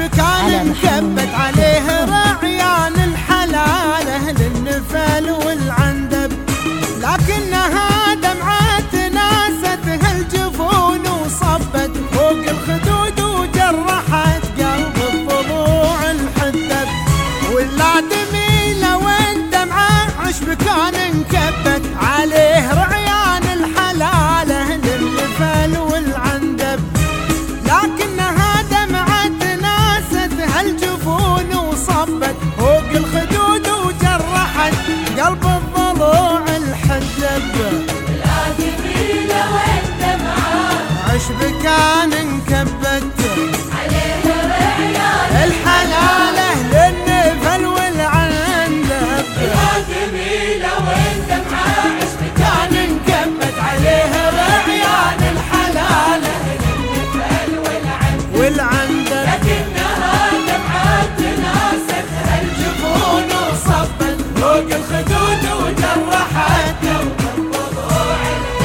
كان انكبت عليه رعيان الحلال أهل النفل والعندب، لكنها دمعت ناستها الجفون وصبت فوق الخدود وجرحت قلب الضلوع الحدب. ولا دميله والدمعة عشب كان انكبت عليه رعيان الحلال أهل النفل والعندب، لكنها دمعت ناستها الجفون وصبت فوق الخدود وجرحت قلب الضلوع الحدب. لا دميله والدمعة عشب كان انكبت عليه رعيان الحلال أهل النفل والعندب، لا دميله والدمعة عشب كان انكبت عليه رعيان الحلال أهل النفل والعندب، لكنها دمعت ناستها جفون وصبت فوق الخدود وجرحت قلب الضلوع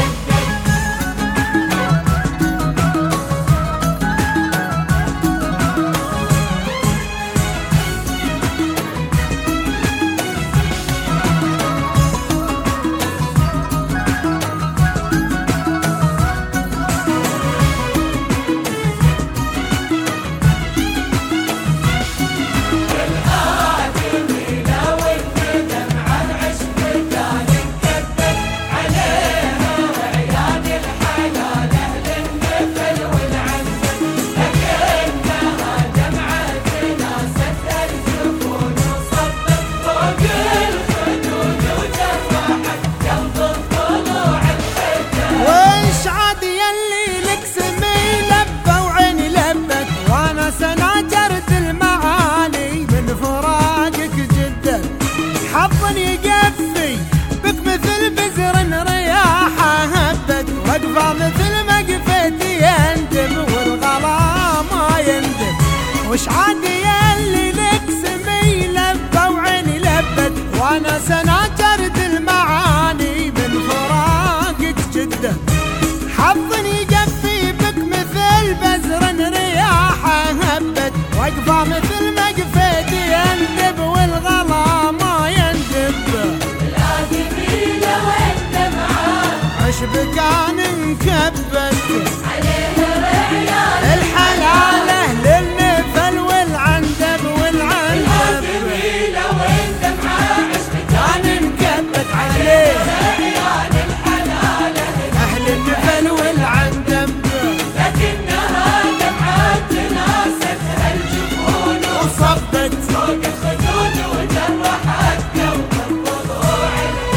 يقفي بك مثل بزر رياحه هبت، واقفه مثل ما قفيت يندب والغلا ما يندب. وش عاد يلي لك سمي لبه وعيني لبت، وانا سناجرت المعاني من فراقك جدا. حظ يقفي بك مثل بزر رياحه هبت، واقفه مثل ما قفيت يندب والغلا ما يندب. لا دميله والدمعة عشب كان انكبت عليه رعيان الحلال أهل النفل والعندب لا دميله والدمعة عشب كان انكبت عليه رعيان الحلال أهل النفل والعندب، لكنها دمعت ناستها الجفون وصبت فوق الخدود وجرحت قلب الضلوع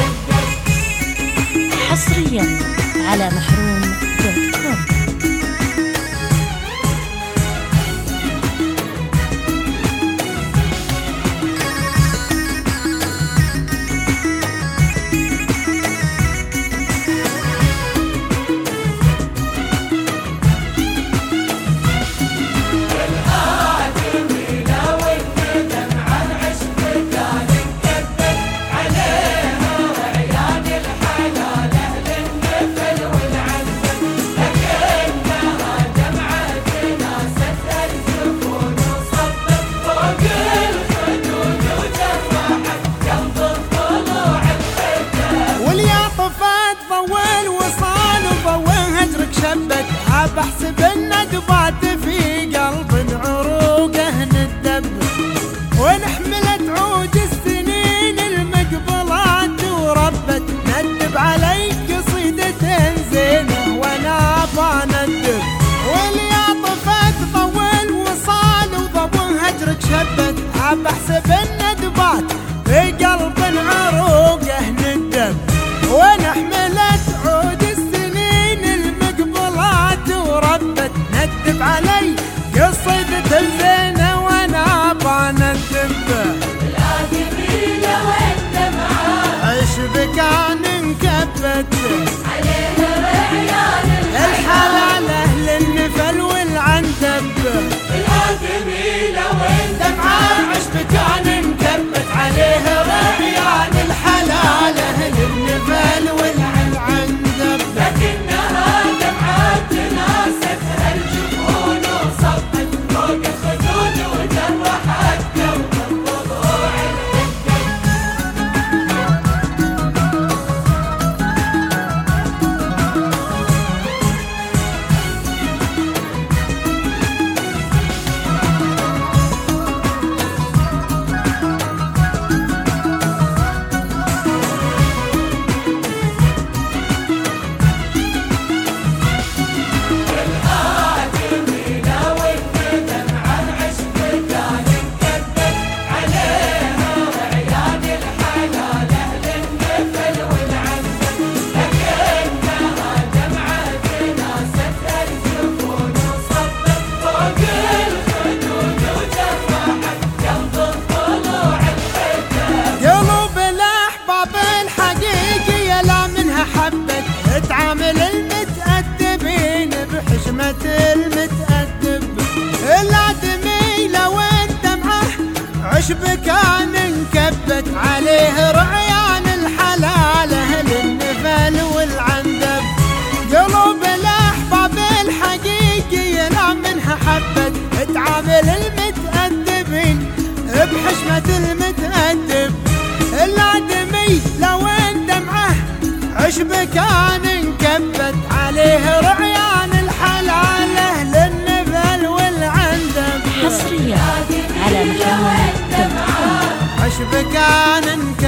حصريا على محروم.com. شبت بحسب الندبات في قلب عروقه ندب، ونحملت عود السنين المقبلات وربت ندب علي قصيدة زينة وانا بندب. والياطفات طول وصال وضبون هجرك شبت بحسب الندبات في قلب عروقه ندب، ونحملت عود السنين المقبلات وربت ندب علي قصيدة زينة وانا بندب. لا دميله والدمعة عشب كان انكبت عليه رعيان الحلال أهل النفل والعندب، لا دميله دمعة عشب كان انكبت عليه رعيان الحلال أهل النفل والعندب، لكنها دمعت ناستها الجفون وصبت فوق الخدود عشبكان انكبت عليه رعيان الحلالة للنفل والعندب. قلوب الأحباب الحقيقي لا منها حبت تعامل المتأدبين بحشمة المتأدب. الآدمي لو ان دمعه عشبكان انكبت عليه رعيان الحلالة للنفل والعندب. حصريا على محروم.com. عشبكان